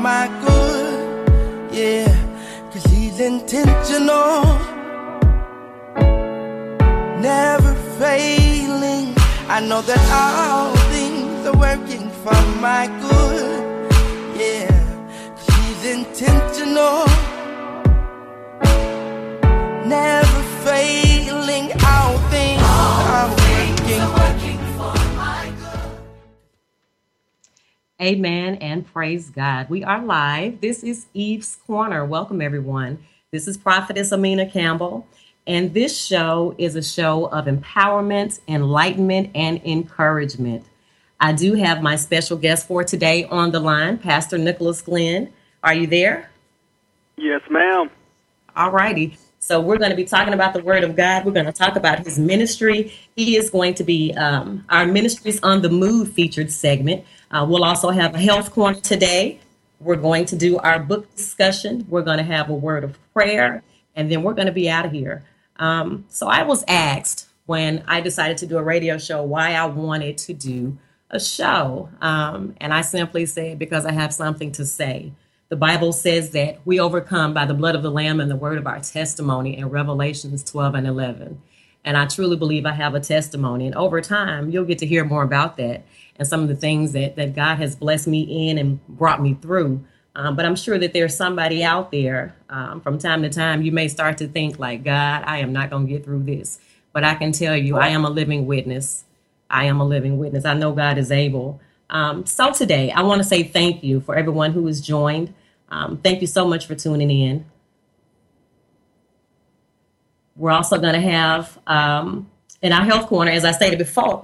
my good, yeah, 'cause he's intentional, never failing. I know that all things are working for my good, yeah, 'cause he's intentional, never failing. All things are working for my good. Amen and praise God. We are live. This is Eve's Corner. Welcome, everyone. This is Prophetess Amina Campbell, and this show is a show of empowerment, enlightenment, and encouragement. I do have my special guest for today on the line, Pastor Nicholas Glenn. Are you there? Yes, ma'am. All righty. So we're going to be talking about the Word of God. We're going to talk about his ministry. He is going to be our Ministries on the Move featured segment. We'll also have a health corner today. We're going to do our book discussion. We're going to have a word of prayer, and then we're going to be out of here. So I was asked when I decided to do a radio show why I wanted to do a show. And I simply said, because I have something to say. The Bible says that we overcome by the blood of the Lamb and the word of our testimony in Revelations 12 and 11. And I truly believe I have a testimony. And over time, you'll get to hear more about that and some of the things that God has blessed me in and brought me through. But I'm sure that there's somebody out there from time to time, you may start to think like, God, I am not going to get through this. But I can tell you, I am a living witness. I am a living witness. I know God is able. So today, I want to say thank you for everyone who has joined. Thank you so much for tuning in. We're also going to have in our health corner, as I stated before,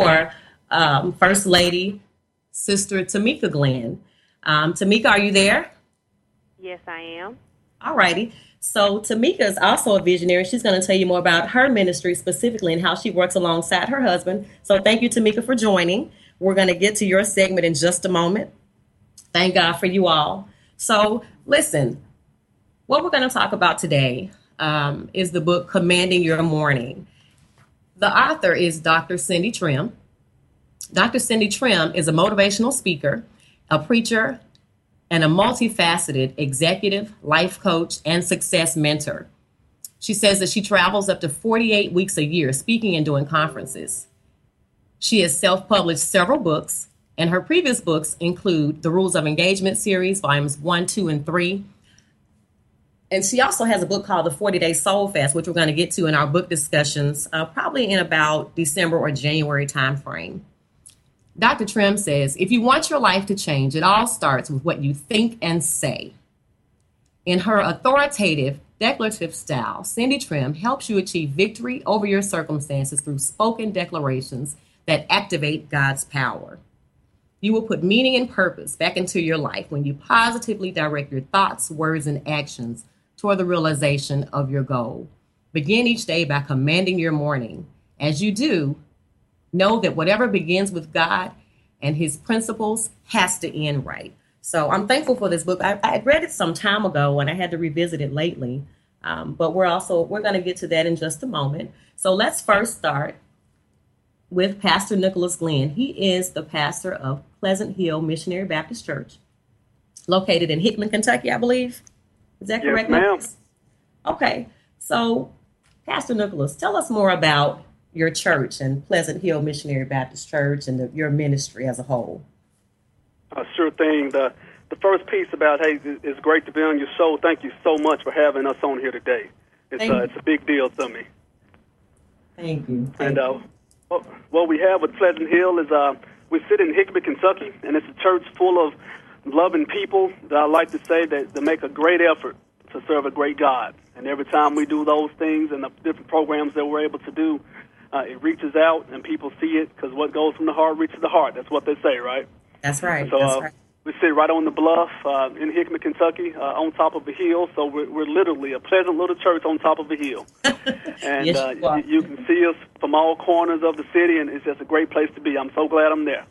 First Lady, Sister Tamika Glenn. Tamika, are you there? Yes, I am. All righty. So Tamika is also a visionary. She's going to tell you more about her ministry specifically and how she works alongside her husband. So thank you, Tamika, for joining. We're going to get to your segment in just a moment. Thank God for you all. So listen, what we're going to talk about today is the book Commanding Your Morning. The author is Dr. Cindy Trimm. Dr. Cindy Trimm is a motivational speaker, a preacher, and a multifaceted executive, life coach, and success mentor. She says that she travels up to 48 weeks a year speaking and doing conferences. She has self-published several books, and her previous books include the Rules of Engagement series, volumes 1, 2, and 3. And she also has a book called The 40-Day Soul Fast, which we're going to get to in our book discussions, probably in about December or January timeframe. Dr. Trimm says, if you want your life to change, it all starts with what you think and say. In her authoritative, declarative style, Cindy Trimm helps you achieve victory over your circumstances through spoken declarations that activate God's power. You will put meaning and purpose back into your life when you positively direct your thoughts, words, and actions toward the realization of your goal. Begin each day by commanding your morning. As you do, know that whatever begins with God and his principles has to end right. So I'm thankful for this book. I read it some time ago and I had to revisit it lately. But we're going to get to that in just a moment. So let's first start with Pastor Nicholas Glenn. He is the pastor of Pleasant Hill Missionary Baptist Church, located in Hickman, Kentucky, I believe. Is that correct? Yes, ma'am. Okay. So, Pastor Nicholas, tell us more about your church and Pleasant Hill Missionary Baptist Church and your ministry as a whole. Sure thing. The first piece about, hey, it's great to be on your show. Thank you so much for having us on here today. It's a big deal to me. Thank you. What we have with Pleasant Hill is we sit in Hickman, Kentucky, and it's a church full of loving people that I like to say that make a great effort to serve a great God. And every time we do those things and the different programs that we're able to do, it reaches out and people see it because what goes from the heart reaches the heart. That's what they say, right? That's right. So That's right. we sit right on the bluff in Hickman, Kentucky, on top of a hill. So we're literally a pleasant little church on top of a hill. And Yes, you can see us from all corners of the city, and it's just a great place to be. I'm so glad I'm there.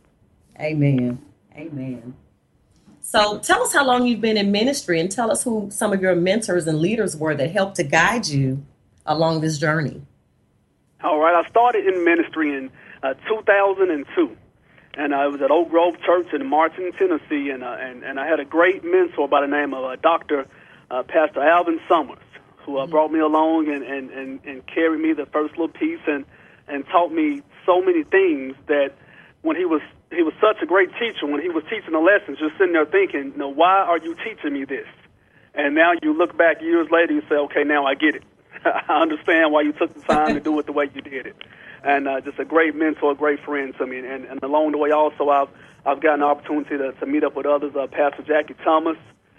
Amen. Amen. So tell us how long you've been in ministry and tell us who some of your mentors and leaders were that helped to guide you along this journey. All right. I started in ministry in 2002. and I was at Oak Grove Church in Martin, Tennessee, and I had a great mentor by the name of Dr. Pastor Alvin Summers, who brought me along and carried me the first little piece and taught me so many things that when he was such a great teacher, when he was teaching the lessons, just sitting there thinking, why are you teaching me this? And now you look back years later, you say, okay, now I get it. I understand why you took the time to do it the way you did it. And just a great mentor, a great friend to me. And along the way also, I've gotten an opportunity to meet up with others, Pastor Jackie Thomas,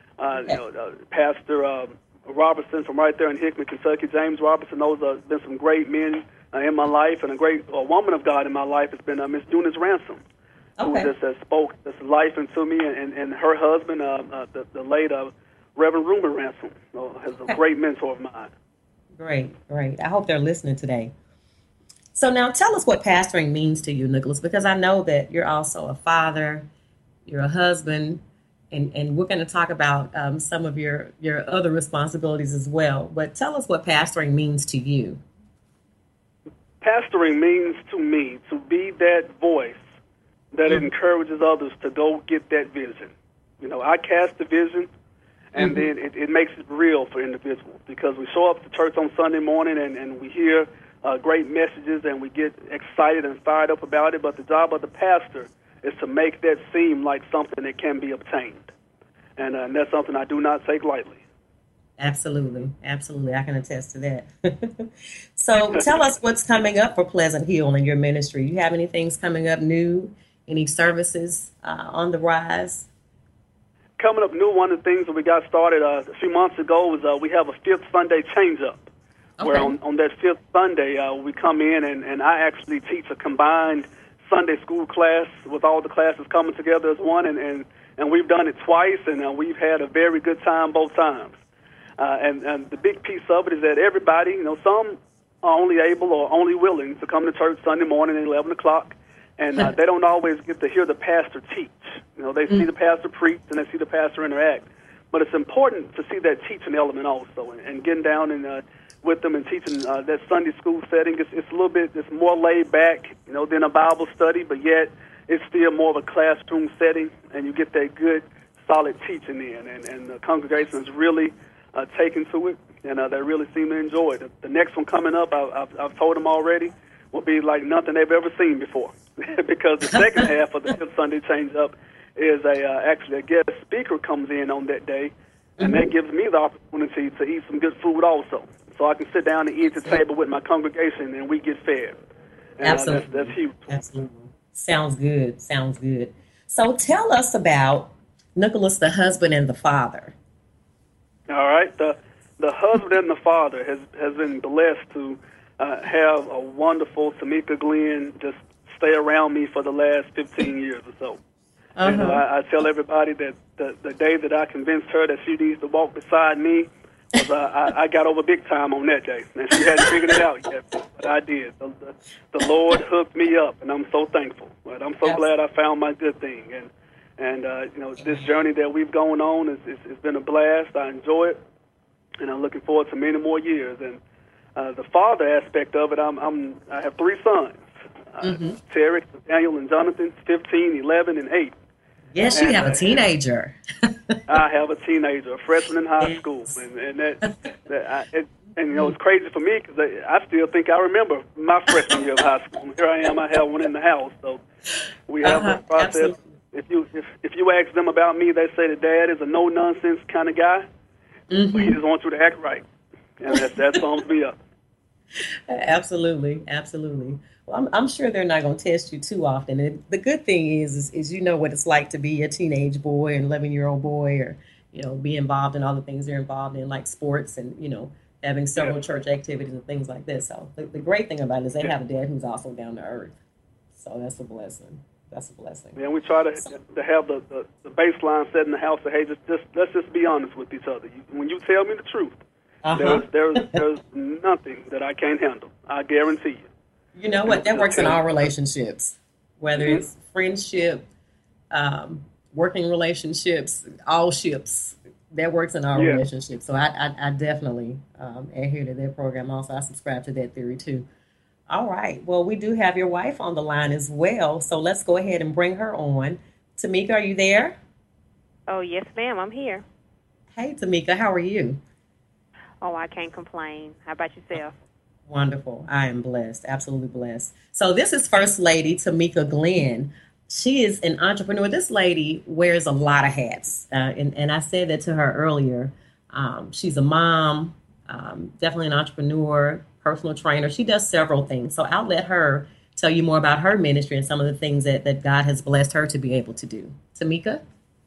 Pastor Robertson from right there in Hickman, Kentucky, James Robertson. Those have been some great men in my life, and a great woman of God in my life has been Miss Eunice Ransom, who just spoke this life into me, and her husband, the late Reverend Rumor Ransom, is a great mentor of mine. Great. I hope they're listening today. So now tell us what pastoring means to you, Nicholas, because I know that you're also a father, you're a husband, and we're going to talk about some of your other responsibilities as well. But tell us what pastoring means to you. Pastoring means to me to be that voice that encourages others to go get that vision. I cast the vision, and then it makes it real for individuals, because we show up to church on Sunday morning and we hear great messages and we get excited and fired up about it, but the job of the pastor is to make that seem like something that can be obtained. And that's something I do not take lightly. Absolutely. I can attest to that. So tell us what's coming up for Pleasant Hill in your ministry. You have any things coming up new? Any services on the rise? Coming up new, one of the things that we got started a few months ago was we have a fifth Sunday change-up. Okay. Where on that fifth Sunday, we come in and I actually teach a combined Sunday school class with all the classes coming together as one, and we've done it twice, and we've had a very good time both times. And the big piece of it is that everybody, some are only able or only willing to come to church Sunday morning at 11 o'clock, and they don't always get to hear the pastor teach. They see the pastor preach and they see the pastor interact. But it's important to see that teaching element also, and getting down and with them and teaching that Sunday school setting. It's a little bit, it's more laid back, than a Bible study, but yet it's still more of a classroom setting, and you get that good, solid teaching in, and the congregation is really taken to it, and they really seem to enjoy it. The next one coming up, I've told them already, will be like nothing they've ever seen before, because the second half of the Fifth Sunday Change-Up is actually a guest speaker comes in on that day, and that gives me the opportunity to eat some good food also. So I can sit down and eat at the table with my congregation, and we get fed. And, absolutely. That's huge. Absolutely. Sounds good. So tell us about Nicholas, the husband and the father. All right. The husband and the father has been blessed to have a wonderful Tamika Glenn just stay around me for the last 15 years or so. I tell everybody that the day that I convinced her that she needs to walk beside me, I got over big time on that day, and she hadn't figured it out yet, but I did. The Lord hooked me up, and I'm so thankful. But I'm so glad I found my good thing, and this journey that we've gone on it's been a blast. I enjoy it, and I'm looking forward to many more years. And the father aspect of it, I have three sons, Terry, Daniel, and Jonathan, 15, 11, and 8. Yes, you have a teenager. I have a teenager, a freshman in high school, and it's crazy for me because I still think I remember my freshman year of high school. Here I am, I have one in the house, so we have this process. Absolutely. If you ask them about me, they say that Dad is a no nonsense kind of guy, but he just wants you to act right, and that sums me up. Absolutely. Well, I'm sure they're not going to test you too often. And the good thing is you know what it's like to be a teenage boy, an 11-year-old boy, or be involved in all the things they're involved in, like sports and having several church activities and things like this. So the great thing about it is they have a dad who's also down to earth. So that's a blessing. Yeah, we try to have the baseline set in the house. That hey, let's just be honest with each other. When you tell me the truth, there's nothing that I can't handle. I guarantee you. You know what? That works in all relationships, whether it's friendship, working relationships, all ships. That works in all relationships. So I definitely adhere to that program. Also, I subscribe to that theory too. All right. Well, we do have your wife on the line as well. So let's go ahead and bring her on. Tamika, are you there? Oh, yes, ma'am. I'm here. Hey, Tamika, how are you? Oh, I can't complain. How about yourself? Wonderful. I am blessed, absolutely blessed. So, this is First Lady Tamika Glenn. She is an entrepreneur. This lady wears a lot of hats. And I said that to her earlier. She's a mom, definitely an entrepreneur, personal trainer. She does several things. So, I'll let her tell you more about her ministry and some of the things that God has blessed her to be able to do. Tamika?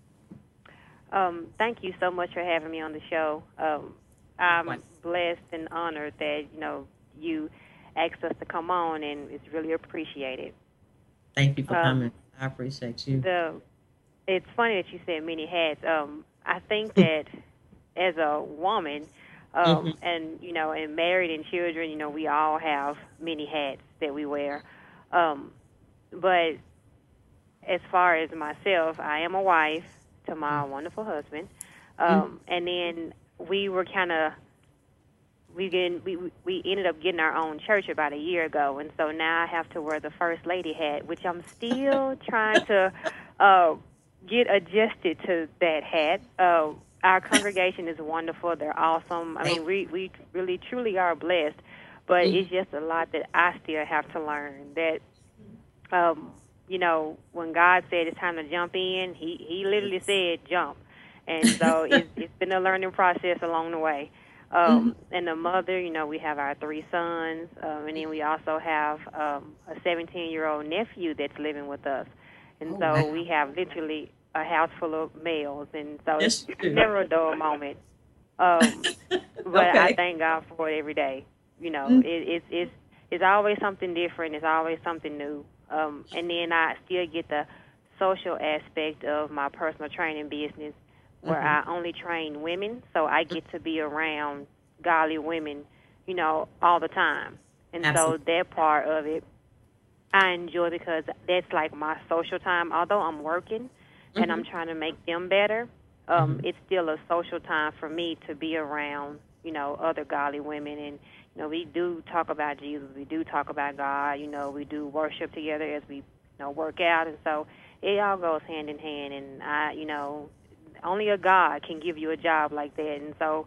Thank you so much for having me on the show. I'm blessed and honored that, you asked us to come on, and it's really appreciated. Thank you for Um, coming. I appreciate you. the It's funny that you said many hats. I think that as a woman, Hmm. and married and children, we all have many hats that we wear. Um, but as far as myself, I am a wife to my wonderful husband, and then we were kind of we ended up getting our own church about a year ago, and so now I have to wear the first lady hat, which I'm still trying to uh, get adjusted to that hat. Our congregation is wonderful; they're awesome. I mean, we really truly are blessed, but it's just a lot that I still have to learn. That when God said it's time to jump in, He literally said jump, and so it's been a learning process along the way. And the mother, we have our three sons, and then we also have a 17-year-old nephew that's living with us, and Oh, so wow. we have literally a house full of males, and so it's Yes, you do. never a dull moment. Um, but I Okay. thank God for it every day. Mm. It's always something different. It's always something new. And then I still get the social aspect of my personal training business, where Mhm. I only train women, so I get to be around godly women, all the time. And so Absolutely. that part of it I enjoy because that's like my social time. Although I'm working and I'm Hmm. trying to make them better, Hmm. it's still a social time for me to be around, other godly women. And, we do talk about Jesus. We do talk about God. We do worship together as we, work out. And so it all goes hand in hand. And only a God can give you a job like that. And so,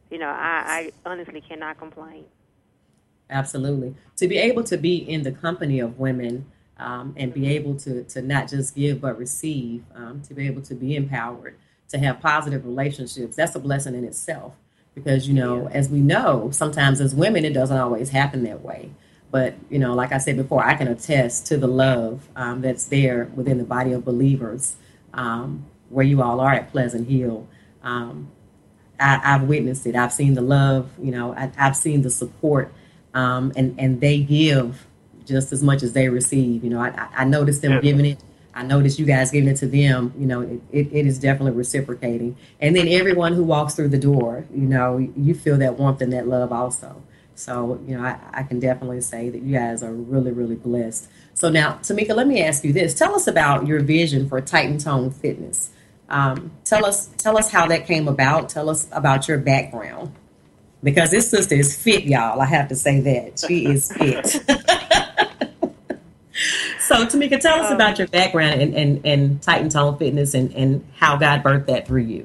I honestly cannot complain. Absolutely. To be able to be in the company of women, and be Hmm. able to not just give but receive, to be able to be empowered, to have positive relationships, that's a blessing in itself. Because, It is. as we know, sometimes as women, it doesn't always happen that way. But, like I said before, I can attest to the love, that's there within the body of believers, where you all are at Pleasant Hill. Um, I've witnessed it. I've seen the love. I've seen the support, and they give just as much as they receive. I noticed them Yes. giving it. I noticed you guys giving it to them. It is definitely reciprocating. And then everyone who walks through the door, you feel that warmth and that love also. So, I can definitely say that you guys are really, really blessed. So now, Tamika, let me ask you this. Tell us about your vision for Titan Tone Fitness. Tell us how that came about. Tell us about your background, because this sister is fit, y'all. I have to say that she is fit. So, Tamika, tell us about Um, your background and Titan Tone Fitness, and how God birthed that through you.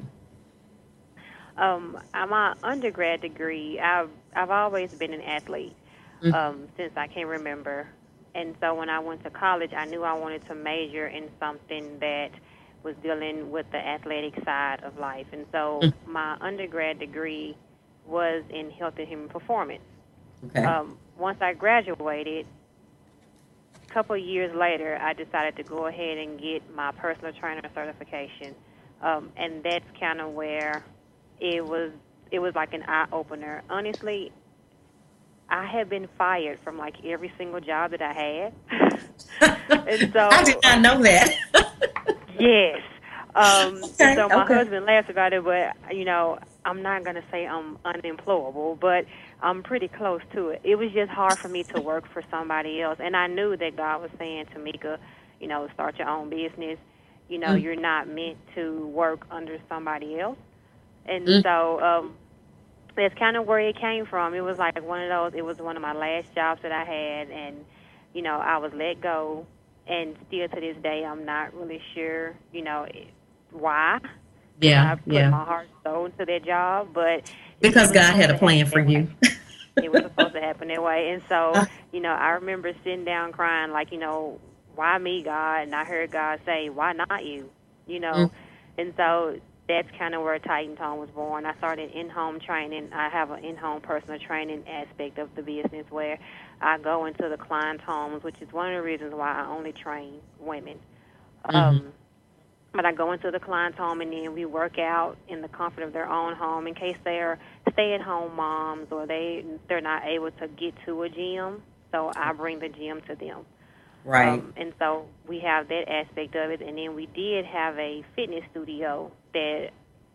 my undergrad degree, I've always been an athlete since I can remember, and so when I went to college, I knew I wanted to major in something that was dealing with the athletic side of life, and so my undergrad degree was in health and human performance. Okay. Once I graduated, a couple of years later, I decided to go ahead and get my personal trainer certification, and that's kind of where it was. It was like an eye opener. Honestly, I had been fired from like every single job that I had, and I did so not know that. yes. And Okay. so my Okay. husband laughs about it, but I'm not gonna say I'm unemployable, but I'm pretty close to it. It was just hard for me to work for somebody else, and I knew that God was saying to Mika, start your own business. Mm, You're not meant to work under somebody else, and mm, so that's kind of where it came from. It was like one of those. It was one of my last jobs that I had, and I was let go, and still to this day, I'm not really sure, why. Yeah, I put yeah. my heart and soul into that job, but Because God had a plan for you. It was supposed to happen that way, and so I remember sitting down crying, like, why me, God? And I heard God say, why not you? And so that's kind of where Titan Tone was born. I started in-home training. I have an in-home personal training aspect of the business where I go into the clients' homes, which is one of the reasons why I only train women. But I go into the client's home, and then we work out in the comfort of their own home in case they're stay-at-home moms or they're not able to get to a gym. So I bring the gym to them. Right. And so we have that aspect of it. And then we did have a fitness studio that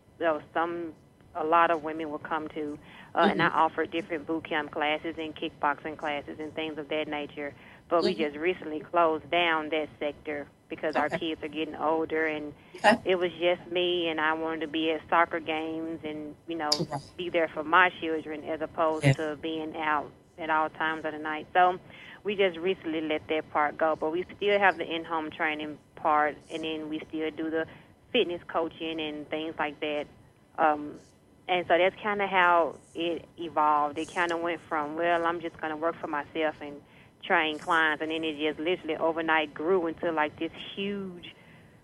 a lot of women will come to. And I offer different boot camp classes and kickboxing classes and things of that nature. But we just recently closed down that sector because our kids are getting older, and it was just me, and I wanted to be at soccer games and, be there for my children as opposed to being out at all times of the night. So we just recently let that part go, but we still have the in-home training part, and then we still do the fitness coaching and things like that. And so that's kind of how it evolved. It kind of went from, well, I'm just going to work for myself and train clients, and then it just literally overnight grew into like this huge,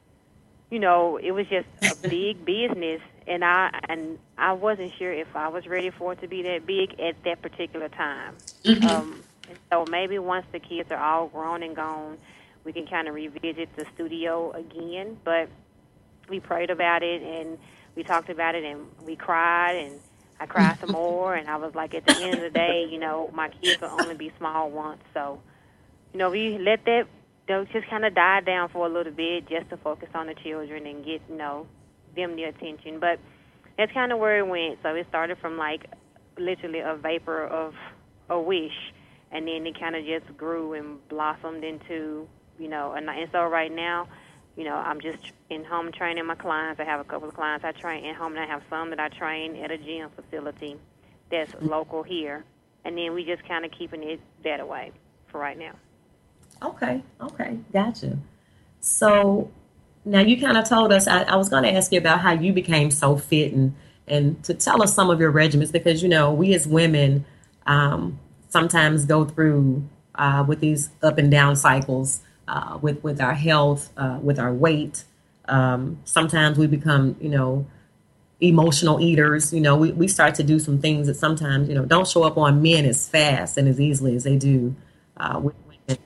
it was just a big business, and I wasn't sure if I was ready for it to be that big at that particular time. And so maybe once the kids are all grown and gone, we can kind of revisit the studio again. But we prayed about it, and we talked about it, and we cried, and I cried some more, and I was like, at the end of the day, my kids will only be small once. So, we let that just kind of die down for a little bit just to focus on the children and get, them the attention. But that's kind of where it went. So it started from, like, literally a vapor of a wish, and then it kind of just grew and blossomed into, and so right now, I'm just in-home training my clients. I have a couple of clients I train in-home, and I have some that I train at a gym facility that's local here. And then we just kind of keeping it that way for right now. Okay, gotcha. So now you kind of told us, I was going to ask you about how you became so fit and to tell us some of your regimens, because, we as women sometimes go through with these up and down cycles. With our health, with our weight. Sometimes we become, emotional eaters. We start to do some things that sometimes, don't show up on men as fast and as easily as they do with women.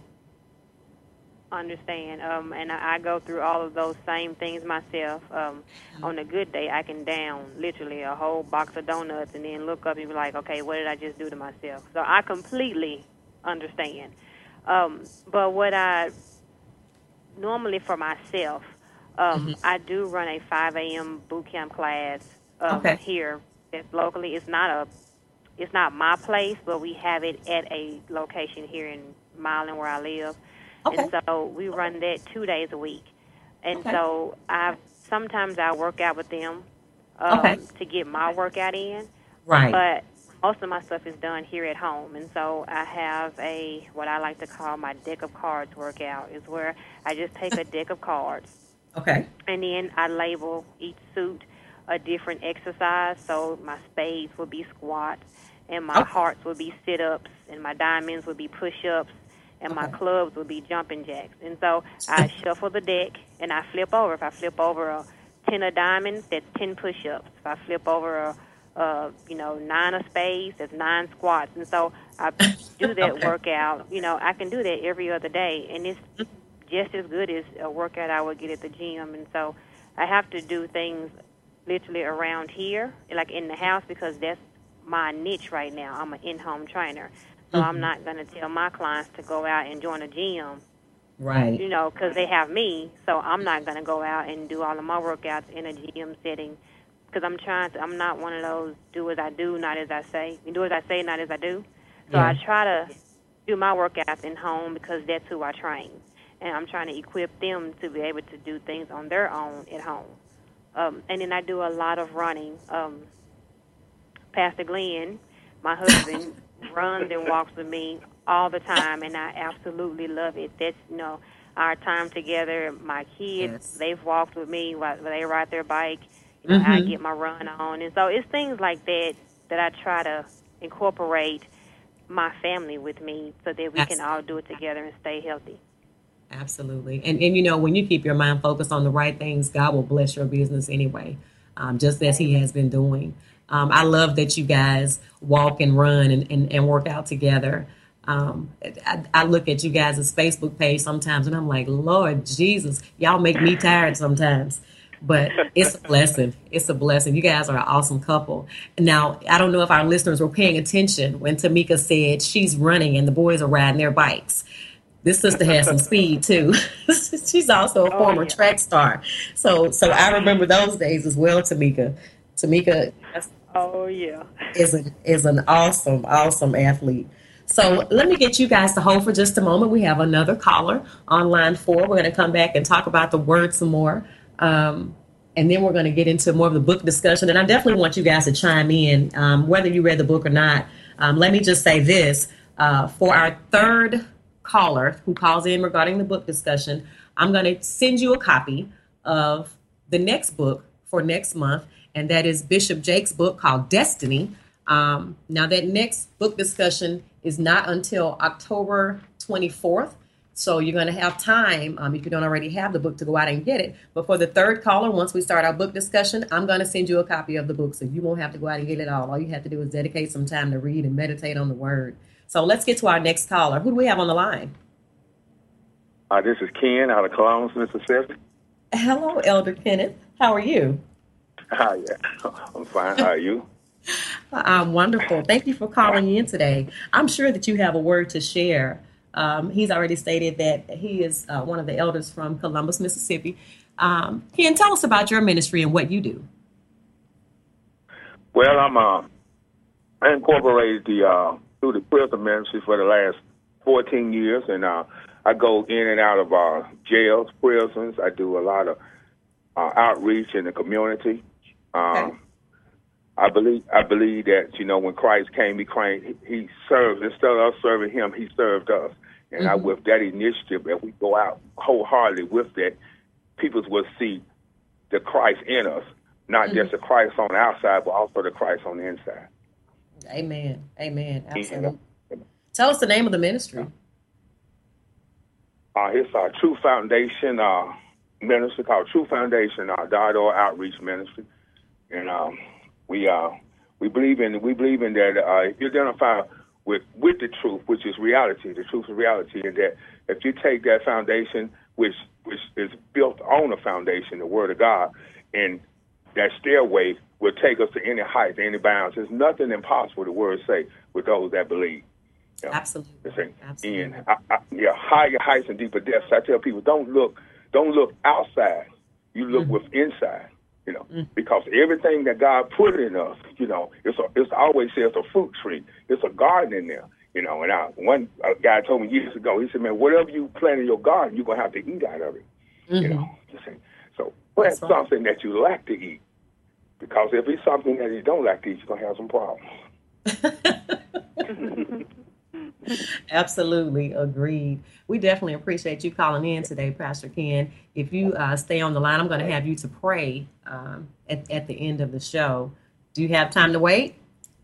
Understand. And I go through all of those same things myself. On a good day, I can down literally a whole box of donuts and then look up and be like, okay, what did I just do to myself? So I completely understand. But what I normally for myself, I do run a 5 a.m. boot camp class here. That's locally. It's not my place, but we have it at a location here in Milan where I live. Okay. And so we run that 2 days a week. And so sometimes I work out with them to get my workout in. Right. But most of my stuff is done here at home, and so I have what I like to call my deck of cards workout, is where I just take a deck of cards, and then I label each suit a different exercise. So my spades will be squats, and my hearts will be sit-ups, and my diamonds will be push-ups, and my clubs will be jumping jacks. And so I shuffle the deck, and I flip over. If I flip over a 10 of diamonds, that's 10 push-ups. If I flip over a 9 of spades, that's 9 squats. And so I do that workout. I can do that every other day, and it's just as good as a workout I would get at the gym. And so I have to do things literally around here, like in the house, because that's my niche right now. I'm an in-home trainer. So I'm not going to tell my clients to go out and join a gym. Right. Because they have me. So I'm not going to go out and do all of my workouts in a gym setting. Because I'm not one of those do as I do, not as I say. Do as I say, not as I do. So I try to do my workouts in home because that's who I train. And I'm trying to equip them to be able to do things on their own at home. And then I do a lot of running. Pastor Glenn, my husband, runs and walks with me all the time, and I absolutely love it. That's, our time together. My kids, they've walked with me while they ride their bike. I get my run on. And so it's things like that I try to incorporate my family with me so that we can all do it together and stay healthy. Absolutely. And when you keep your mind focused on the right things, God will bless your business anyway, just as he has been doing. I love that you guys walk and run and work out together. I look at you guys' Facebook page sometimes and I'm like, Lord Jesus, y'all make me tired sometimes. But it's a blessing. It's a blessing. You guys are an awesome couple. Now, I don't know if our listeners were paying attention when Tamika said she's running and the boys are riding their bikes. This sister has some speed too. She's also a former track star. So I remember those days as well, Tamika. Tamika is an awesome athlete. So let me get you guys to hold for just a moment. We have another caller on line 4. We're going to come back and talk about the word some more. And then we're going to get into more of the book discussion. And I definitely want you guys to chime in, whether you read the book or not. Let me just say this. For our third caller who calls in regarding the book discussion, I'm going to send you a copy of the next book for next month. And that is Bishop Jake's book called Destiny. Now, that next book discussion is not until October 24th. So you're going to have time, if you don't already have the book, to go out and get it. But for the third caller, once we start our book discussion, I'm going to send you a copy of the book. So you won't have to go out and get it all. All you have to do is dedicate some time to read and meditate on the word. So let's get to our next caller. Who do we have on the line? This is Ken out of Columbus, Mississippi. Hello, Elder Kenneth. How are you? Hi, I'm fine. How are you? I'm wonderful. Thank you for calling in today. I'm sure that you have a word to share. He's already stated that he is one of the elders from Columbus, Mississippi. Ken, tell us about your ministry and what you do. Well, I incorporated through the prison ministry for the last 14 years, and I go in and out of jails, prisons. I do a lot of outreach in the community. Okay. I believe that, when Christ came, he served. Instead of us serving him, he served us. And with that initiative, if we go out wholeheartedly with that, people will see the Christ in us, not just the Christ on the outside, but also the Christ on the inside. Amen. Absolutely. Tell us the name of the ministry. It's our True Foundation ministry called True Foundation, Diodore Outreach Ministry. And we believe in that if you identify with the truth, which is reality, the truth is reality, and that if you take that foundation, which is built on a foundation, the Word of God, and that stairway will take us to any height, any bounds. There's nothing impossible, the Word say, with those that believe. Absolutely. And higher heights and deeper depths. I tell people, don't look outside. You look with inside. Because everything that God put in us, it's always says a fruit tree. It's a garden in there, And one guy told me years ago, he said, man, whatever you plant in your garden, you're going to have to eat out of it, So plant something that you like to eat. Because if it's something that you don't like to eat, you're going to have some problems. Absolutely. Agreed. We definitely appreciate you calling in today, Pastor Ken. If you stay on the line, I'm going to have you to pray at the end of the show. Do you have time to wait?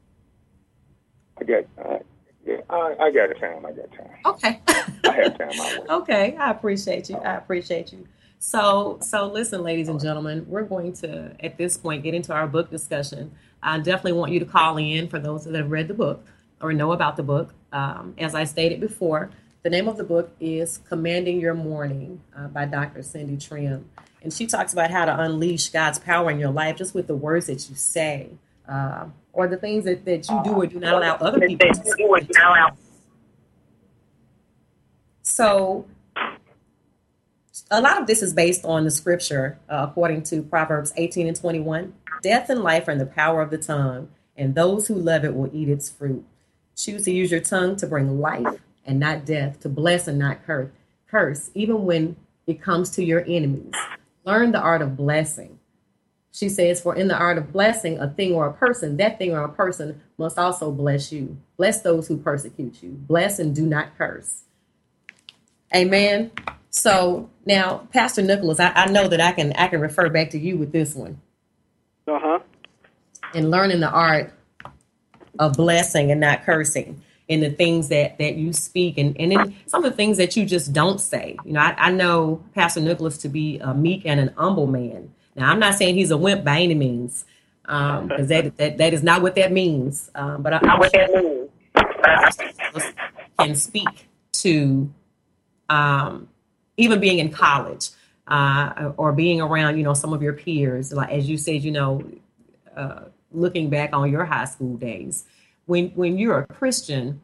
I got time. Okay. I have time. Okay. I appreciate you. So listen, ladies and gentlemen, we're going to, at this point, get into our book discussion. I definitely want you to call in for those that have read the book or know about the book. As I stated before, the name of the book is Commanding Your Morning by Dr. Cindy Trimm. And she talks about how to unleash God's power in your life just with the words that you say or the things that you do or do not allow other people to say. So a lot of this is based on the scripture, according to Proverbs 18:21. Death and life are in the power of the tongue, and those who love it will eat its fruit. Choose to use your tongue to bring life and not death, to bless and not curse, even when it comes to your enemies. Learn the art of blessing. She says, for in the art of blessing a thing or a person, that thing or a person must also bless you. Bless those who persecute you. Bless and do not curse. Amen. So now, Pastor Nicholas, I know that I can refer back to you with this one. In learning the art of blessing and not cursing, in the things that you speak, and in some of the things that you just don't say. You know, I know Pastor Nicholas to be a meek and an humble man. Now, I'm not saying he's a wimp by any means, because that is not what that means. But I can speak to even being in college or being around, you know, some of your peers, like as you said, you know, looking back on your high school days, when you're a Christian,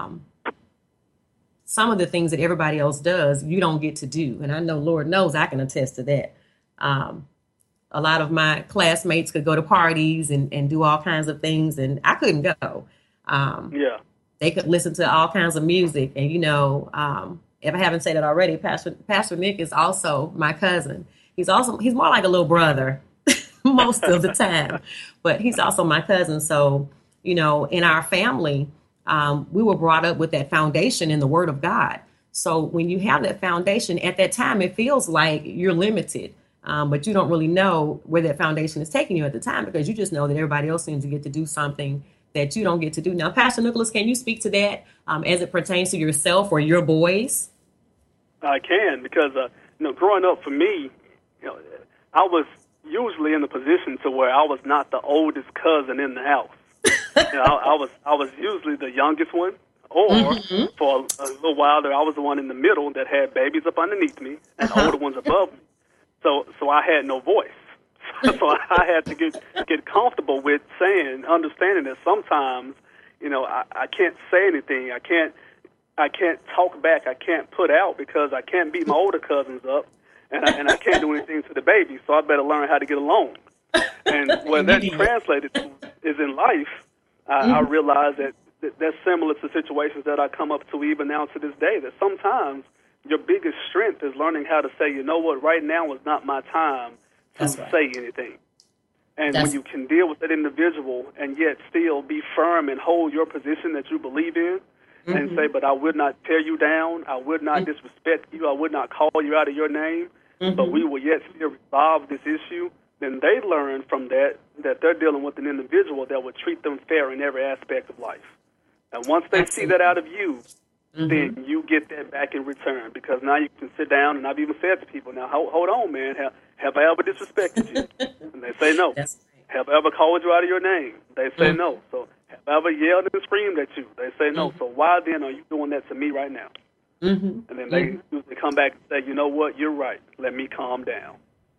some of the things that everybody else does, you don't get to do. And I know, Lord knows, I can attest to that. A lot of my classmates could go to parties and do all kinds of things, and I couldn't go. They could listen to all kinds of music. And, you know, if I haven't said it already, Pastor Nick is also my cousin. He's more like a little brother most of the time, but he's also my cousin. So, you know, in our family, we were brought up with that foundation in the Word of God. So when you have that foundation at that time, it feels like you're limited, but you don't really know where that foundation is taking you at the time, because you just know that everybody else seems to get to do something that you don't get to do. Now, Pastor Nicholas, can you speak to that as it pertains to yourself or your boys? I can, because, you know, growing up for me, you know, I was usually in the position to where I was not the oldest cousin in the house. You know, I was usually the youngest one, or for a little while there, I was the one in the middle that had babies up underneath me and the older ones above me. So I had no voice. So I had to get comfortable with understanding that sometimes, you know, I can't say anything. I can't talk back. I can't put out, because I can't beat my older cousins up, and I can't do anything to the baby. So I better learn how to get along. And where that's translated to is in life. I realize that that's similar to situations that I come up to even now to this day, that sometimes your biggest strength is learning how to say, you know what, right now is not my time to say anything. And when you can deal with that individual and yet still be firm and hold your position that you believe in, and say, but I would not tear you down, I would not disrespect you, I would not call you out of your name, but we will yet still resolve this issue, then they learn from that they're dealing with an individual that would treat them fair in every aspect of life. And once they see that out of you, then you get that back in return, because now you can sit down, and I've even said to people, now, hold on, man, have I ever disrespected you? And they say no. Have I ever called you out of your name? They say no. So have I ever yelled and screamed at you? They say no. So why then are you doing that to me right now? And then they usually come back and say, you know what, you're right. Let me calm down.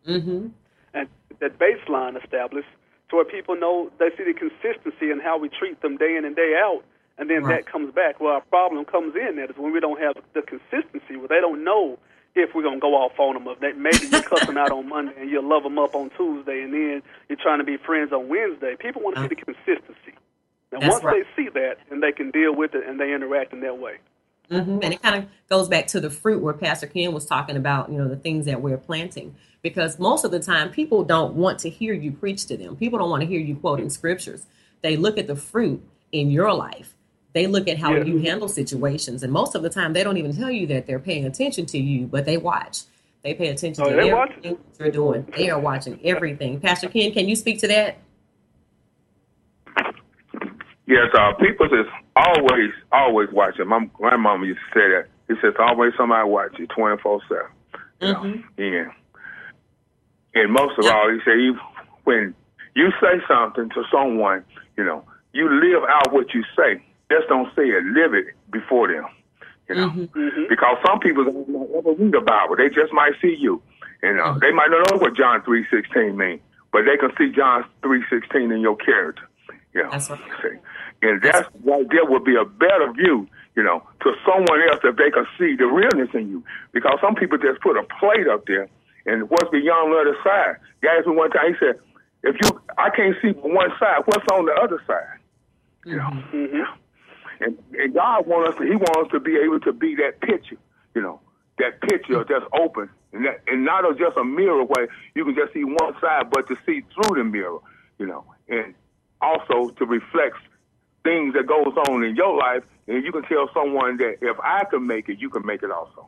And that baseline established to where people know, they see the consistency in how we treat them day in and day out. And then that comes back. Well, our problem comes in that is when we don't have the consistency, where they don't know if we're going to go off on them. Maybe you cuss them out on Monday and you love them up on Tuesday, and then you're trying to be friends on Wednesday. People want to see the consistency. And once they see that, then they can deal with it and they interact in that way. And it kind of goes back to the fruit where Pastor Ken was talking about, you know, the things that we're planting. Because most of the time, people don't want to hear you preach to them. People don't want to hear you quoting scriptures. They look at the fruit in your life. They look at how you handle situations. And most of the time, they don't even tell you that they're paying attention to you, but they watch. They pay attention to everything you're doing. They are watching everything. Pastor Ken, can you speak to that? Yes, people is always watching. My grandmama used to say that. It says always somebody watching 24/7. And most of all, he said, when you say something to someone, you know, you live out what you say. Just don't say it, live it before them. You know, because some people don't ever read the Bible. They just might see you. You know, they might not know what John 3:16 means, but they can see John 3:16 in your character. You know, that's right. And that's right there would be a better view, you know, to someone else if they can see the realness in you. Because some people just put a plate up there, and what's beyond the other side? He asked me one time, he said, I can't see but one side, what's on the other side? You know? And God wants us to be able to be that picture, you know, that picture that's open And not just a mirror where you can just see one side, but to see through the mirror, and also to reflect things that goes on in your life, and you can tell someone that if I can make it, you can make it also.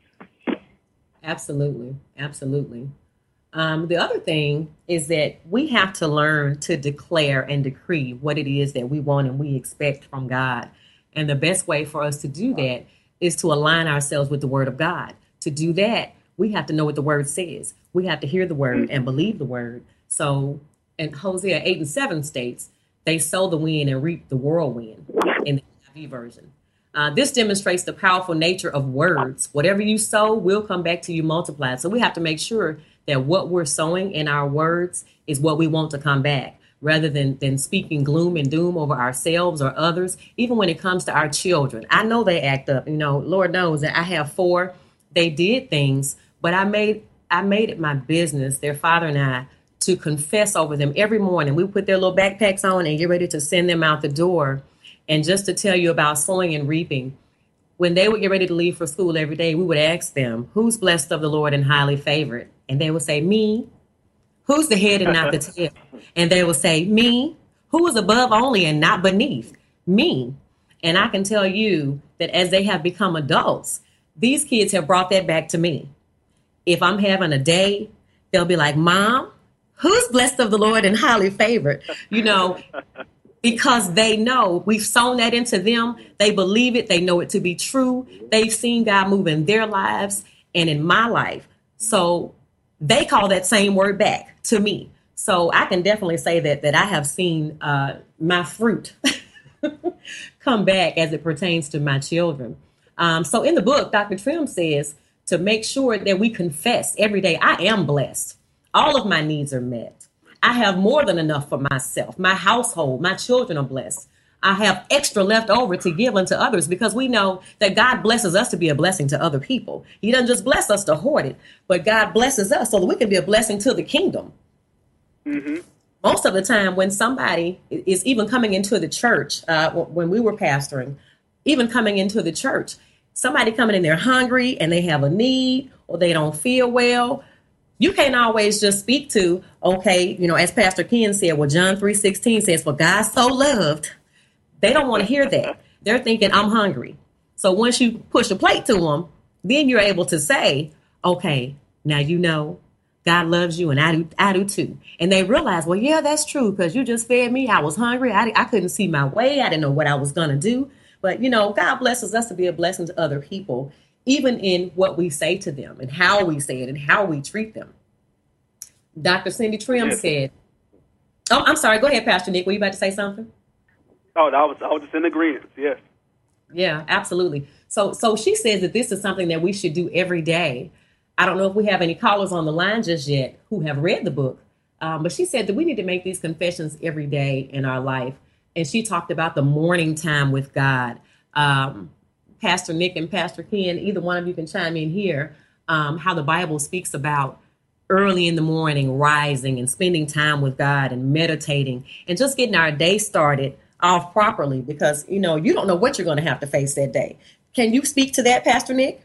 Absolutely. Absolutely. The other thing is that we have to learn to declare and decree what it is that we want and we expect from God. And the best way for us to do that is to align ourselves with the word of God. To do that, we have to know what the word says. We have to hear the word and believe the word. So in Hosea 8:7 states, they sow the wind and reap the whirlwind in the NIV version. This demonstrates the powerful nature of words. Whatever you sow will come back to you multiplied. So we have to make sure that what we're sowing in our words is what we want to come back, rather than speaking gloom and doom over ourselves or others. Even when it comes to our children, I know they act up. Lord knows that I have 4. They did things, but I made it my business, their father and I, to confess over them every morning. We put their little backpacks on and get ready to send them out the door. And just to tell you about sowing and reaping, when they would get ready to leave for school every day, we would ask them, who's blessed of the Lord and highly favored? And they would say, me. Who's the head and not the tail? And they would say, me. Who is above only and not beneath? Me. And I can tell you that as they have become adults, these kids have brought that back to me. If I'm having a day, they'll be like, Mom, who's blessed of the Lord and highly favored? Because they know we've sown that into them. They believe it. They know it to be true. They've seen God move in their lives and in my life. So they call that same word back to me. So I can definitely say that I have seen my fruit come back as it pertains to my children. So in the book, Dr. Trim says to make sure that we confess every day, I am blessed. All of my needs are met. I have more than enough for myself, my household, my children are blessed. I have extra left over to give unto others, because we know that God blesses us to be a blessing to other people. He doesn't just bless us to hoard it, but God blesses us so that we can be a blessing to the kingdom. Mm-hmm. Most of the time when somebody is even coming into the church, when we were pastoring, even coming into the church, somebody coming in there hungry and they have a need or they don't feel well, you can't always just speak to, okay, as Pastor Ken said, well, John 3:16 says, for God so loved. They don't want to hear that. They're thinking, I'm hungry. So once you push a plate to them, then you're able to say, okay, now God loves you and I do too. And they realize, well, yeah, that's true, because you just fed me. I was hungry. I couldn't see my way. I didn't know what I was going to do. But, God blesses us to be a blessing to other people, even in what we say to them and how we say it and how we treat them. Dr. Cindy Trim said, oh, I'm sorry. Go ahead, Pastor Nick. Were you about to say something? Oh, I was just in agreement. Yes. Yeah, absolutely. So she says that this is something that we should do every day. I don't know if we have any callers on the line just yet who have read the book, but she said that we need to make these confessions every day in our life. And she talked about the morning time with God. Pastor Nick and Pastor Ken, either one of you can chime in here, how the Bible speaks about early in the morning, rising and spending time with God and meditating and just getting our day started off properly, because, you don't know what you're going to have to face that day. Can you speak to that, Pastor Nick?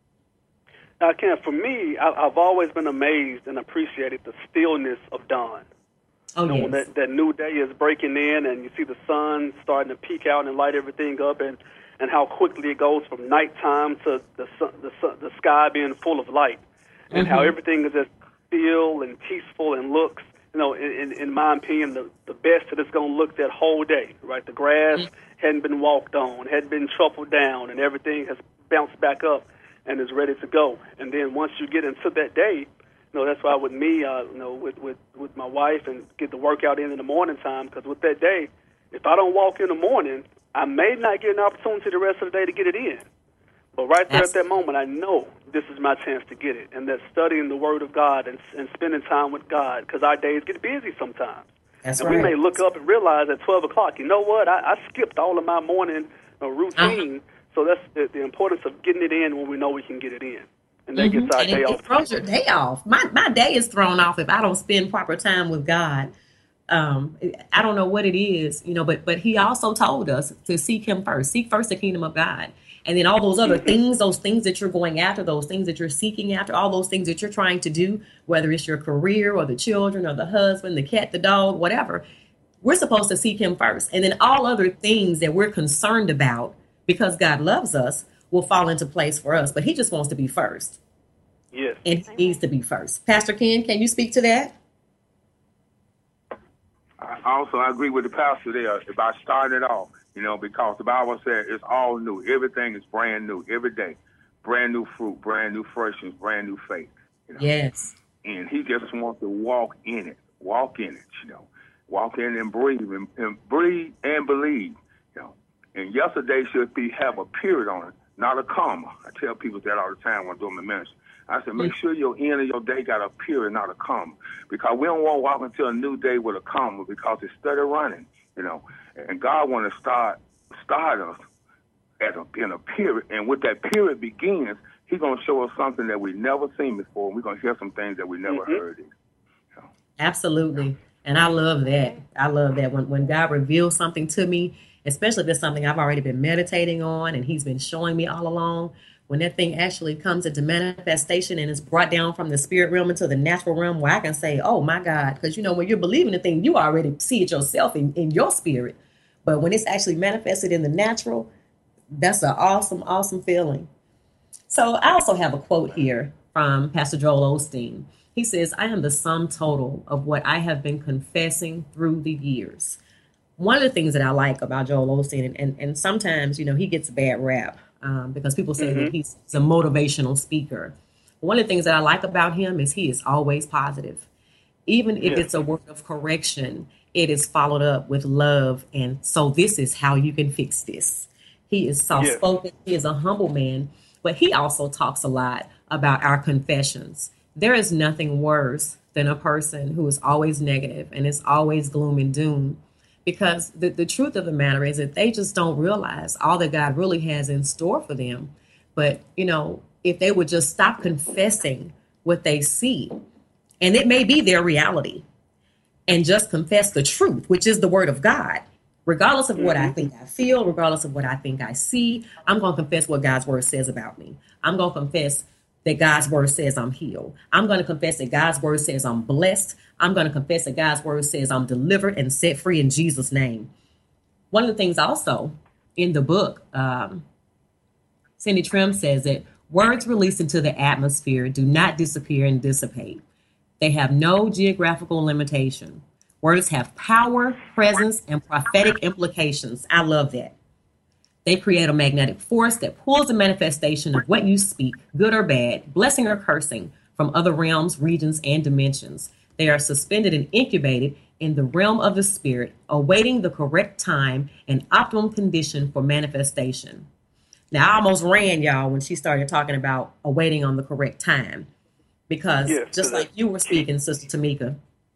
I can. For me, I've always been amazed and appreciated the stillness of dawn. Oh, yes. When that new day is breaking in and you see the sun starting to peek out and light everything up, and how quickly it goes from nighttime to the sky being full of light, and how everything is just still and peaceful and looks, in my opinion, the best that it's going to look that whole day, right? The grass hadn't been walked on, hadn't been shuffled down, and everything has bounced back up and is ready to go. And then once you get into that day, that's why with me, with my wife, and get the workout in the morning time, because with that day, if I don't walk in the morning, I may not get an opportunity the rest of the day to get it in. But right there at that moment, I know this is my chance to get it. And that's studying the Word of God and spending time with God, because our days get busy sometimes. That's and right. we may look up and realize at 12 o'clock, you know what, I skipped all of my morning routine. So that's the importance of getting it in when we know we can get it in. And that gets our day off. It throws your day off. My day is thrown off if I don't spend proper time with God. I don't know what it is, but he also told us to seek him first. Seek first the kingdom of God. And then all those other things, those things that you're going after, those things that you're seeking after, all those things that you're trying to do, whether it's your career or the children or the husband, the cat, the dog, whatever, we're supposed to seek him first. And then all other things that we're concerned about, because God loves us, will fall into place for us. But he just wants to be first. Yes. And he needs to be first. Pastor Ken, can you speak to that? I agree with the pastor there about starting it off, because the Bible says it's all new. Everything is brand new every day. Brand new fruit, brand new freshness, brand new faith. Yes. And he just wants to walk in it. Walk in it, Walk in and breathe and breathe and believe, And yesterday should have a period on it, not a comma. I tell people that all the time when I'm doing my ministry. I said, make sure your end of your day got a period, not a comma. Because we don't want to walk into a new day with a comma because it's steady running, And God wants to start us in a period. And with that period begins, he's going to show us something that we've never seen before. And we're going to hear some things that we never heard. Absolutely. And I love that. I love that when God reveals something to me, especially if it's something I've already been meditating on and he's been showing me all along. When that thing actually comes into manifestation and is brought down from the spirit realm into the natural realm, where I can say, oh, my God, because, when you're believing the thing, you already see it yourself in your spirit. But when it's actually manifested in the natural, that's an awesome, awesome feeling. So I also have a quote here from Pastor Joel Osteen. He says, I am the sum total of what I have been confessing through the years. One of the things that I like about Joel Osteen, and sometimes, he gets a bad rap, because people say that he's a motivational speaker. One of the things that I like about him is he is always positive. Even if it's a word of correction, it is followed up with love. And so this is how you can fix this. He is soft-spoken. He is a humble man, but he also talks a lot about our confessions. There is nothing worse than a person who is always negative and is always gloom and doom. Because the truth of the matter is that they just don't realize all that God really has in store for them. But, if they would just stop confessing what they see, and it may be their reality, and just confess the truth, which is the word of God, regardless of what I think I feel, regardless of what I think I see, I'm going to confess what God's word says about me. I'm going to confess that God's word says I'm healed. I'm going to confess that God's word says I'm blessed. I'm going to confess that God's word says I'm delivered and set free in Jesus' name. One of the things also in the book, Cindy Trim says that words released into the atmosphere do not disappear and dissipate. They have no geographical limitation. Words have power, presence, and prophetic implications. I love that. They create a magnetic force that pulls the manifestation of what you speak, good or bad, blessing or cursing, from other realms, regions, and dimensions. They are suspended and incubated in the realm of the spirit, awaiting the correct time and optimum condition for manifestation. Now, I almost ran, y'all, when she started talking about awaiting on the correct time. Because just like you were speaking, Sister Tamika,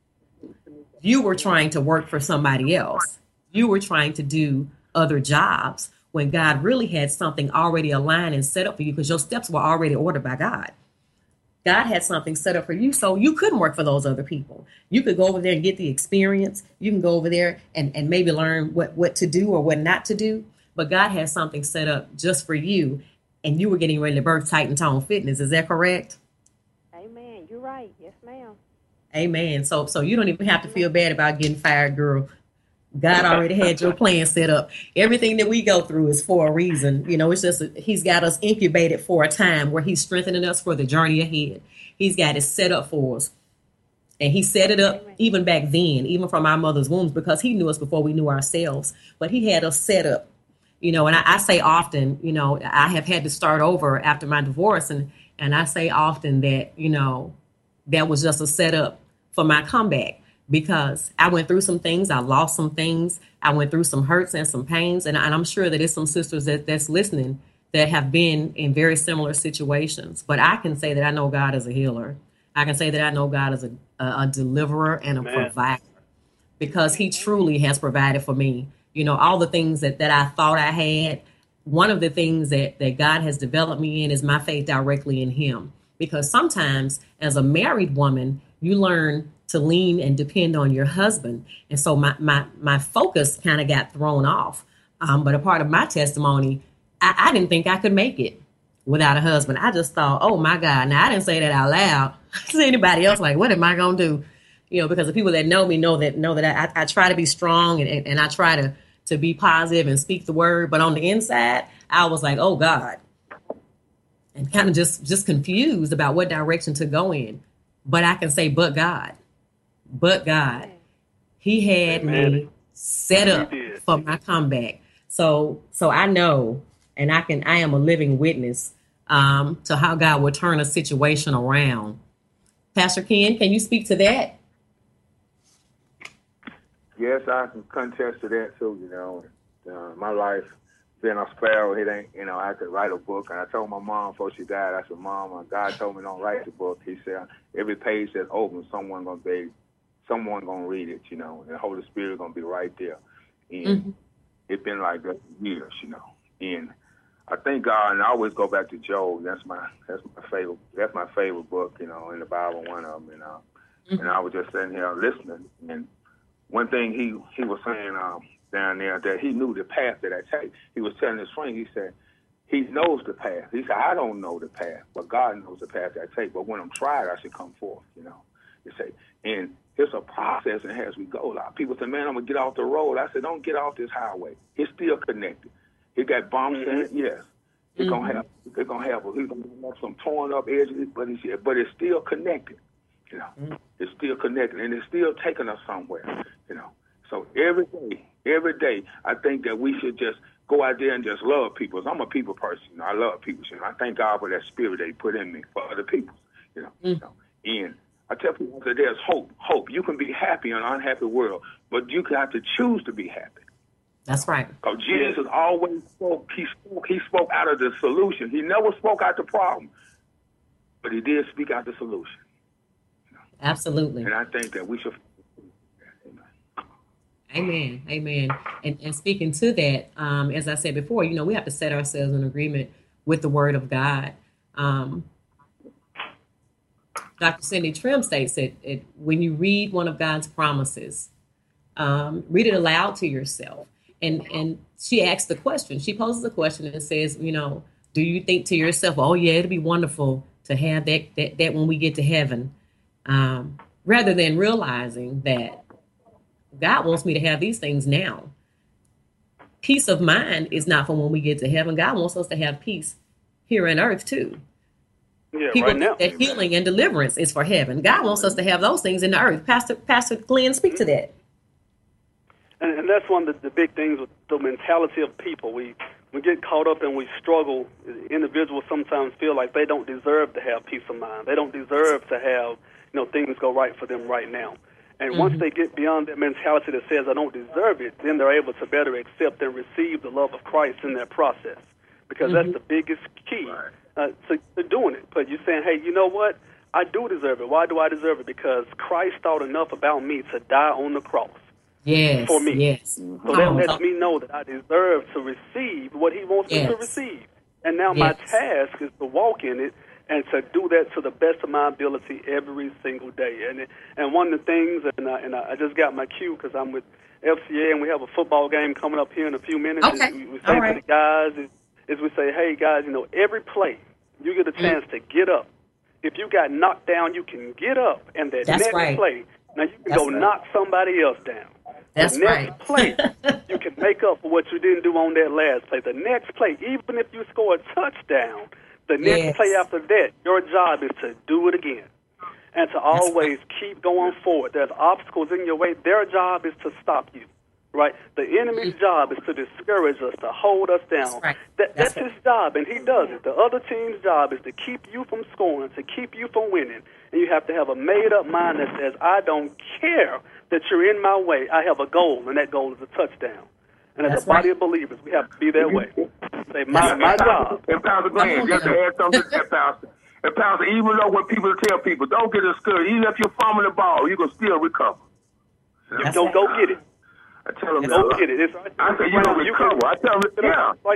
you were trying to work for somebody else. You were trying to do other jobs when God really had something already aligned and set up for you, because your steps were already ordered by God. God had something set up for you, so you couldn't work for those other people. You could go over there and get the experience. You can go over there and maybe learn what to do or what not to do. But God has something set up just for you, and you were getting ready to birth Titan Tone Fitness. Is that correct? Amen. You're right. Yes, ma'am. Amen. So you don't even have to feel bad about getting fired, girl. God already had your plan set up. Everything that we go through is for a reason. It's just he's got us incubated for a time where he's strengthening us for the journey ahead. He's got it set up for us. And he set it up even back then, even from our mother's wombs, because he knew us before we knew ourselves. But he had us set up, and I say often, I have had to start over after my divorce. And I say often that, that was just a setup for my comeback. Because I went through some things, I lost some things, I went through some hurts and some pains, and I'm sure that there's some sisters that's listening that have been in very similar situations. But I can say that I know God is a healer. I can say that I know God is a deliverer and a provider, because he truly has provided for me. All the things that I thought I had, one of the things that God has developed me in is my faith directly in him. Because sometimes as a married woman, you learn to lean and depend on your husband. And so my focus kind of got thrown off. But a part of my testimony I didn't think I could make it without a husband. I just thought, oh my God. Now I didn't say that out loud to anybody else. Like, what am I going to do? Because the people that know me know that I try to be strong and I try to be positive and speak the word. But on the inside, I was like, oh God. And kind of just confused about what direction to go in. But I can say, but God. He had me set up for my comeback. So I know, and I am a living witness to how God will turn a situation around. Pastor Ken, can you speak to that? Yes, I can contest to that too. My life being a sparrow, it ain't. I could write a book, and I told my mom before she died, I said, Mom, God told me don't write the book. He said every page that's open, someone gonna read it, and the Holy Spirit gonna be right there. And it's been like that for years, And I thank God, and I always go back to Job. That's my favorite. That's my favorite book, in the Bible, one of them. And I was just sitting here listening, and one thing he was saying down there that he knew the path that I take. He was telling his friend, he said, he knows the path. He said, I don't know the path, but God knows the path that I take. But when I'm tried, I should come forth, He said, and it's a process, and as we go, a lot of people say, man, I'm going to get off the road. I said, don't get off this highway. It's still connected. It got bumps in it, yes. It's going to have some torn up edges, but it's still connected, It's still connected, and it's still taking us somewhere, So every day, I think that we should just go out there and just love people. I'm a people person. I love people. I thank God for that spirit that He put in me for other people. And I tell people that there's hope. Hope. You can be happy in an unhappy world, but you have to choose to be happy. That's right. Because Jesus always spoke. He spoke out of the solution. He never spoke out the problem, but He did speak out the solution. Absolutely. And I think that we should. Amen. And speaking to that, as I said before, we have to set ourselves in agreement with the Word of God. Dr. Cindy Trim states that when you read one of God's promises, read it aloud to yourself. And she asks the question. She poses a question and says, do you think to yourself, oh yeah, it'd be wonderful to have that when we get to heaven, rather than realizing that God wants me to have these things now. Peace of mind is not for when we get to heaven. God wants us to have peace here on earth too. Yeah, People right now. think that healing and deliverance is for heaven. God wants us to have those things in the earth. Pastor Glenn, speak to that. And that's one of the big things with the mentality of people. We get caught up and we struggle. Individuals sometimes feel like they don't deserve to have peace of mind. They don't deserve to have things go right for them right now. And once they get beyond that mentality that says I don't deserve it, then they're able to better accept and receive the love of Christ in that process. Because that's the biggest key to doing it. But you're saying, hey, you know what? I do deserve it. Why do I deserve it? Because Christ thought enough about me to die on the cross. Yes, for me. Yes. So that lets me know that I deserve to receive what He wants me to receive. And now my task is to walk in it and to do that to the best of my ability every single day. And one of the things, and I just got my cue because I'm with FCA and we have a football game coming up here in a few minutes. Okay. We say to the guys, is we say, hey guys, every play you get a chance to get up. If you got knocked down, you can get up, and that next play, now you can go knock somebody else down. That's the next play, you can make up for what you didn't do on that last play. The next play, even if you score a touchdown, the next play after that, your job is to do it again and to always keep going forward. There's obstacles in your way. Their job is to stop you, right? The enemy's job is to discourage us, to hold us down. That's his job, and he does it. The other team's job is to keep you from scoring, to keep you from winning. And you have to have a made-up mind that says, I don't care that you're in my way. I have a goal, and that goal is a touchdown. And as a body of believers, we have to be that way. Say, my job. And Pastor Glenn, just to add something to that, Pastor. And Pastor, even though when people tell people, don't get discouraged, even if you're fumbling the ball, you can still recover. You don't go get it. I tell them, go get it. I say, you don't recover. I tell them,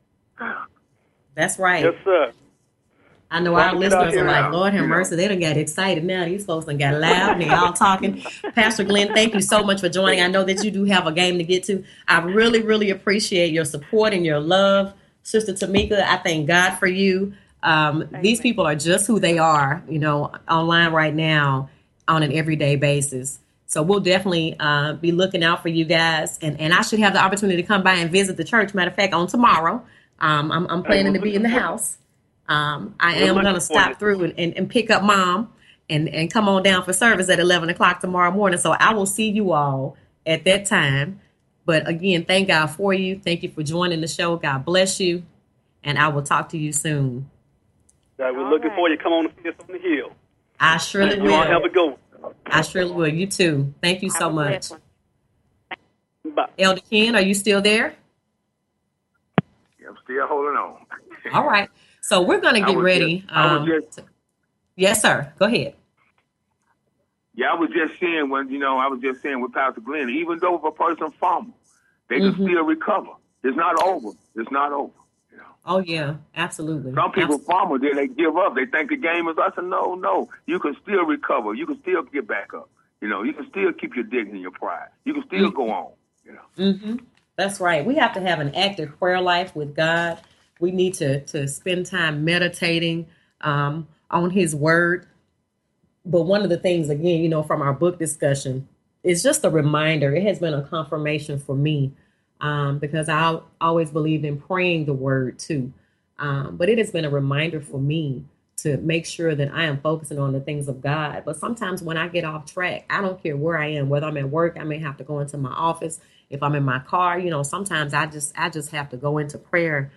That's right. Yes, sir. I know our listeners are like, Lord have mercy, they done got excited now. These folks done got loud and they all talking. Pastor Glenn, thank you so much for joining. I know that you do have a game to get to. I really, really appreciate your support and your love Sister Tamika, I thank God for you. These people are just who they are, online right now on an everyday basis. So we'll definitely be looking out for you guys. And I should have the opportunity to come by and visit the church. Matter of fact, on tomorrow, I'm planning to be in the house. I am going to stop through and pick up Mom and come on down for service at 11 o'clock tomorrow morning. So I will see you all at that time. But again, thank God for you. Thank you for joining the show. God bless you. And I will talk to you soon. We're looking for you. Come on and see us on the hill. I surely will. You all have a good one. I surely will. You too. Thank you so much. Bye. Elder Ken, are you still there? I'm still holding on. All right. So we're going to get ready. Yes, sir. Go ahead. Yeah, I was just saying with Pastor Glenn, even though if a person fumbles, they can still recover. It's not over. It's not over. Oh, yeah, absolutely. Some people fumble, then they give up. They think the game is us. And no. You can still recover. You can still get back up. You can still keep your dignity and your pride. You can still go on. That's right. We have to have an active prayer life with God. We need to spend time meditating on his word. But one of the things, again, from our book discussion, is just a reminder. It has been a confirmation for me because I always believed in praying the word too. But it has been a reminder for me to make sure that I am focusing on the things of God. But sometimes when I get off track, I don't care where I am, whether I'm at work, I may have to go into my office. If I'm in my car, sometimes I just have to go into prayer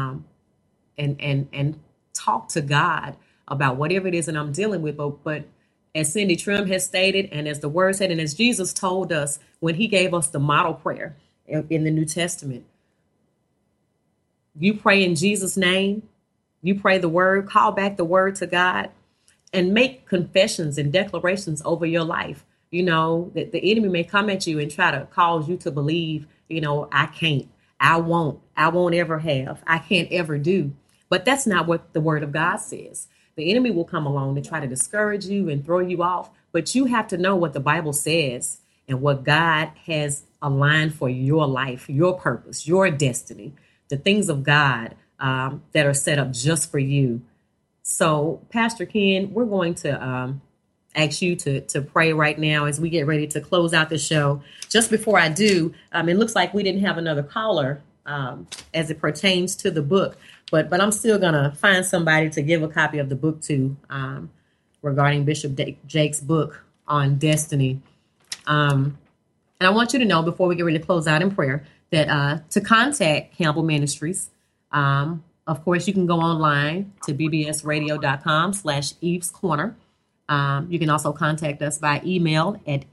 and talk to God about whatever it is that I'm dealing with. But as Cindy Trim has stated, and as the word said, and as Jesus told us when he gave us the model prayer in the New Testament, you pray in Jesus' name, you pray the word, call back the word to God, and make confessions and declarations over your life. That the enemy may come at you and try to cause you to believe, I can't, I won't ever have, I can't ever do. But that's not what the word of God says. The enemy will come along to try to discourage you and throw you off. But you have to know what the Bible says and what God has aligned for your life, your purpose, your destiny, the things of God that are set up just for you. So, Pastor Ken, we're going to ask you to pray right now as we get ready to close out the show. Just before I do, it looks like we didn't have another caller as it pertains to the book. But I'm still going to find somebody to give a copy of the book to regarding Bishop Jakes' book on destiny. And I want you to know before we get ready to close out in prayer that to contact Campbell Ministries, of course, you can go online to bbsradio.com/Eve's Corner. You can also contact us by email at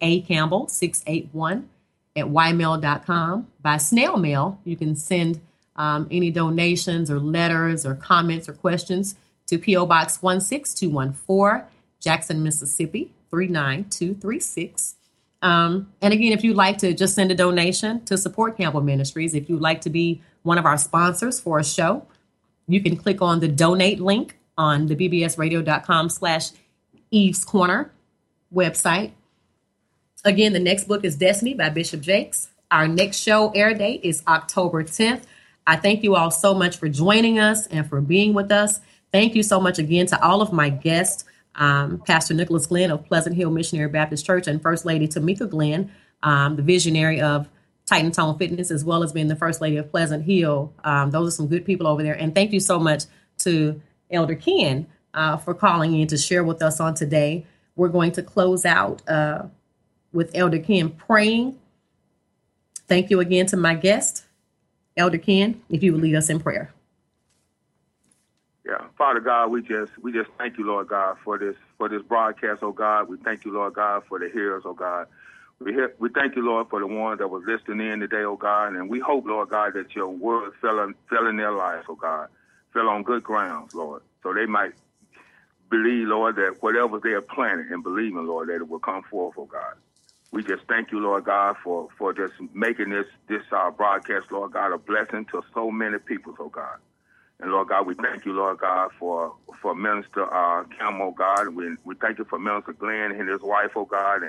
acampbell681@ymail.com. By snail mail, you can send any donations or letters or comments or questions to P.O. Box 16214, Jackson, Mississippi, 39236. And again, if you'd like to just send a donation to support Campbell Ministries, if you'd like to be one of our sponsors for a show, you can click on the donate link on the bbsradio.com/Eve's Corner website. Again, the next book is Destiny by Bishop Jakes. Our next show air date is October 10th. I thank you all so much for joining us and for being with us. Thank you so much again to all of my guests, Pastor Nicholas Glenn of Pleasant Hill Missionary Baptist Church and First Lady Tamika Glenn, the visionary of Titan Tone Fitness, as well as being the First Lady of Pleasant Hill. Those are some good people over there. And thank you so much to Elder Ken for calling in to share with us on today. We're going to close out with Elder Ken praying. Thank you again to my guest, Elder Ken, if you would lead us in prayer. Yeah, Father God, we just thank you, Lord God, for this broadcast, oh God. We thank you, Lord God, for the hearers, oh God. We thank you, Lord, for the ones that was listening in today, oh God, and we hope, Lord God, that your word fell in their lives, oh God, fell on good grounds, Lord, so they might believe, Lord, that whatever they are planning and believing, Lord, that it will come forth, oh God. We just thank you, Lord God, for just making this broadcast, Lord God, a blessing to so many people, oh God. And Lord God, we thank you, Lord God, for Minister Campbell, oh God. We thank you for Minister Glenn and his wife, oh God, and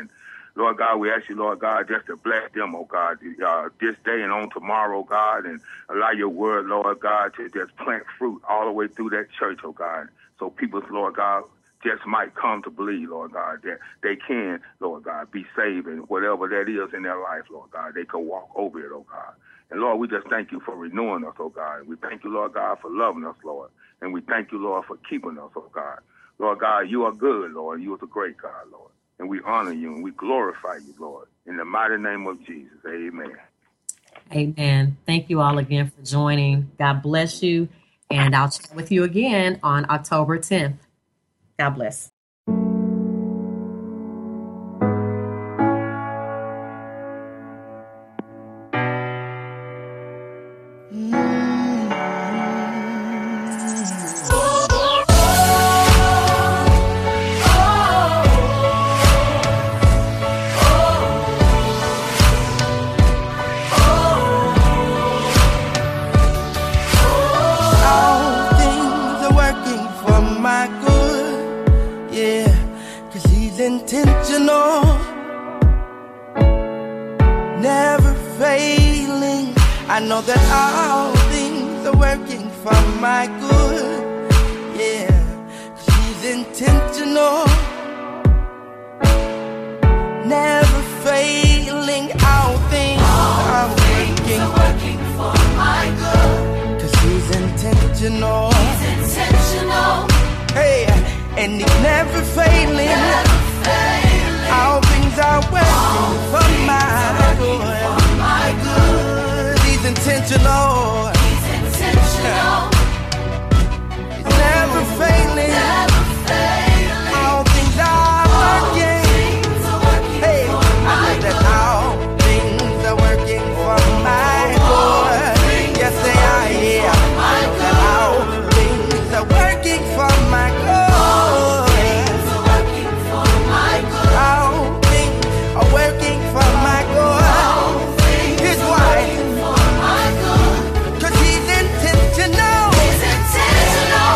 Lord God, we ask you, Lord God, just to bless them, oh God, this day and on tomorrow, God, and allow your word, Lord God, to just plant fruit all the way through that church, oh God, so people, Lord God, just might come to believe, Lord God, that they can, Lord God, be saved, and whatever that is in their life, Lord God, they can walk over it, oh God. And Lord, we just thank you for renewing us, oh God. We thank you, Lord God, for loving us, Lord. And we thank you, Lord, for keeping us, oh God. Lord God, you are good, Lord. You are the great God, Lord. And we honor you and we glorify you, Lord. In the mighty name of Jesus, amen. Amen. Thank you all again for joining. God bless you. And I'll chat with you again on October 10th. God bless. Intentional, never failing. I know that all things are working for my good. Yeah, she's intentional, never failing. All things are working for my good. 'Cause he's intentional. He's intentional. Hey, and he's never failing. All things are working for my good. He's intentional. He's intentional. He's never failing. All things are working. Hey, I know that all things are working for my good. Yes, they are. Yeah, all things are working for my good. Working for my good. Here's why. 'Cause he's intentional. He's intentional.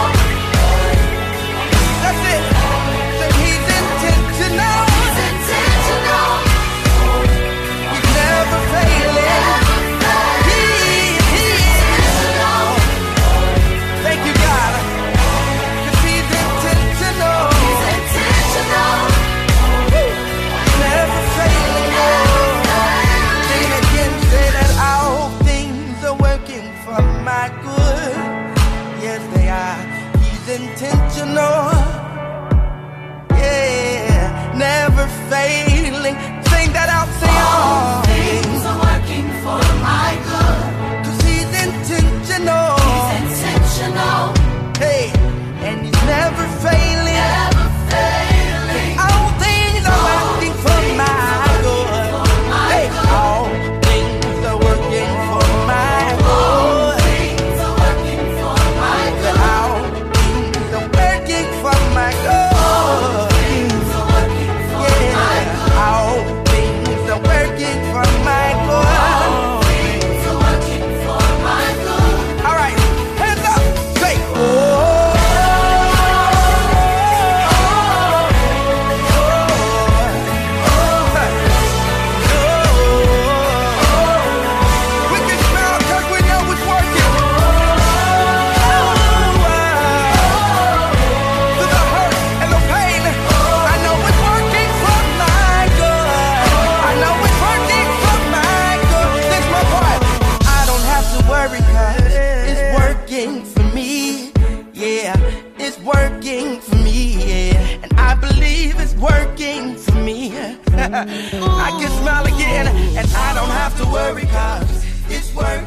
That's it. So he's intentional. He's intentional. He's never failing. He's intentional. Thank you, God. 'Cause he's intentional. He's intentional. Never failing. Sing again, say that all things are working for my good. Yes, they are. He's intentional. Yeah, never failing. Sing that out, say all things are working for my good. 'Cause he's intentional. He's intentional. Hey, and he's never failing. Never failing. All things are working for my good. Hey, all things are working for my good. Things are working for my good. All things are working for my good. Things are working for my good. All things are working for my good. Things are working for my good. All right, hands up, say oh. Working for me, yeah, and I believe it's working for me. I can smile again, and I don't have to worry, 'cause it's working.